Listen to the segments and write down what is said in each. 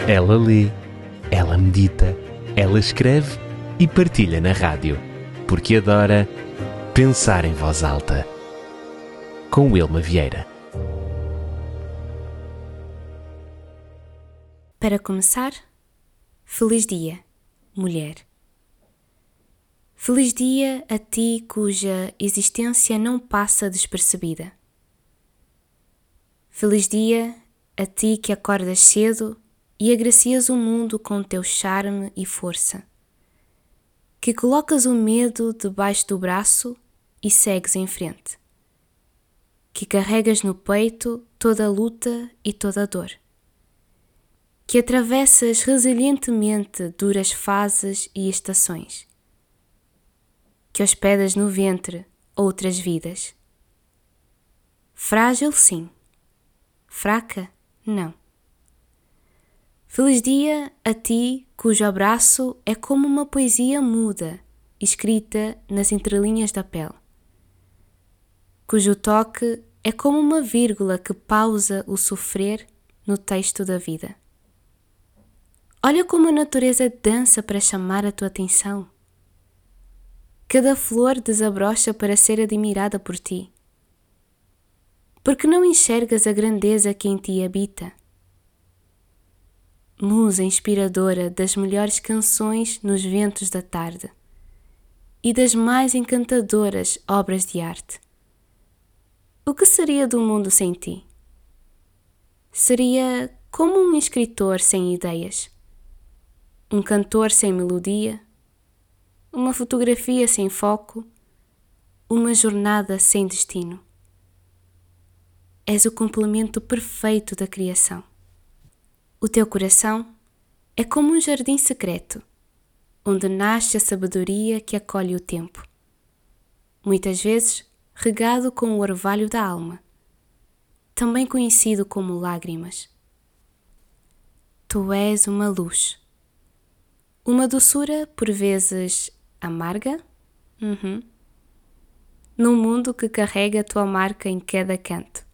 Ela lê, ela medita, ela escreve e partilha na rádio, porque adora pensar em voz alta. Com Wilma Vieira. Para começar, feliz dia, mulher. Feliz dia a ti cuja existência não passa despercebida. Feliz dia a ti que acordas cedo e agracias o mundo com teu charme e força, que colocas o medo debaixo do braço e segues em frente, que carregas no peito toda a luta e toda a dor, que atravessas resilientemente duras fases e estações, que hospedas no ventre outras vidas. Frágil, sim. Fraca, não. Feliz dia a ti cujo abraço é como uma poesia muda, escrita nas entrelinhas da pele, cujo toque é como uma vírgula que pausa o sofrer no texto da vida. Olha como a natureza dança para chamar a tua atenção. Cada flor desabrocha para ser admirada por ti. Porque não enxergas a grandeza que em ti habita? Musa inspiradora das melhores canções nos ventos da tarde e das mais encantadoras obras de arte. O que seria do mundo sem ti? Seria como um escritor sem ideias, um cantor sem melodia, uma fotografia sem foco, uma jornada sem destino. És o complemento perfeito da criação. O teu coração é como um jardim secreto, onde nasce a sabedoria que acolhe o tempo, muitas vezes regado com o orvalho da alma, também conhecido como lágrimas. Tu és uma luz, uma doçura por vezes amarga, num mundo que carrega a tua marca em cada canto.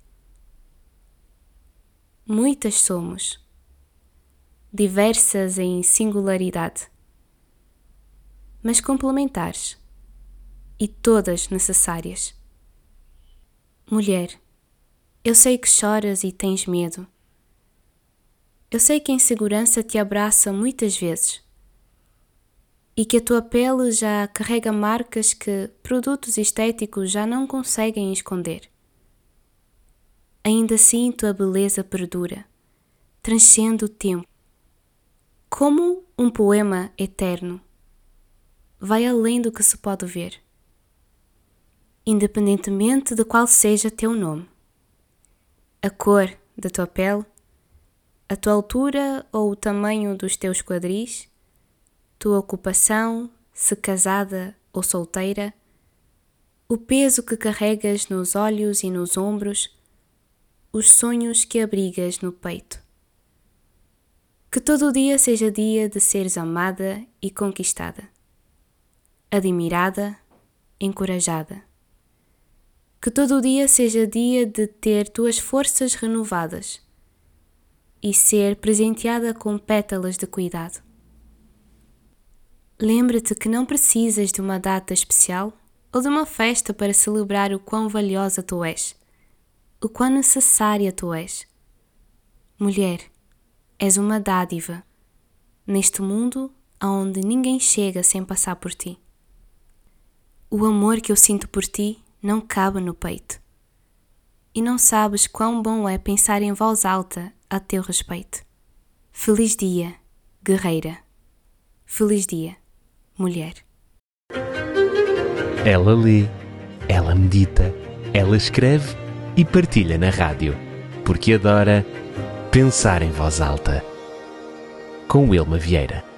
Muitas somos, diversas em singularidade, mas complementares e todas necessárias. Mulher, eu sei que choras e tens medo. Eu sei que a insegurança te abraça muitas vezes e que a tua pele já carrega marcas que produtos estéticos já não conseguem esconder. Ainda assim tua beleza perdura, transcende o tempo. Como um poema eterno, vai além do que se pode ver, independentemente de qual seja teu nome, a cor da tua pele, a tua altura ou o tamanho dos teus quadris, tua ocupação, se casada ou solteira, o peso que carregas nos olhos e nos ombros, os sonhos que abrigas no peito. Que todo dia seja dia de seres amada e conquistada, admirada, encorajada. Que todo dia seja dia de ter tuas forças renovadas e ser presenteada com pétalas de cuidado. Lembra-te que não precisas de uma data especial ou de uma festa para celebrar o quão valiosa tu és, o quão necessária tu és. Mulher, és uma dádiva neste mundo onde ninguém chega sem passar por ti. O amor que eu sinto por ti não cabe no peito. E não sabes quão bom é pensar em voz alta a teu respeito. Feliz dia, guerreira. Feliz dia, mulher. Ela lê, ela medita, ela escreve e partilha na rádio, porque adora pensar em voz alta. Com Wilma Vieira.